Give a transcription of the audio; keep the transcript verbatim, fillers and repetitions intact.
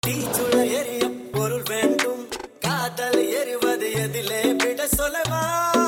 தீச்சுள எரிய பொருள் வேண்டும் காதல் எரிவது எதிலே விட சொல்லவா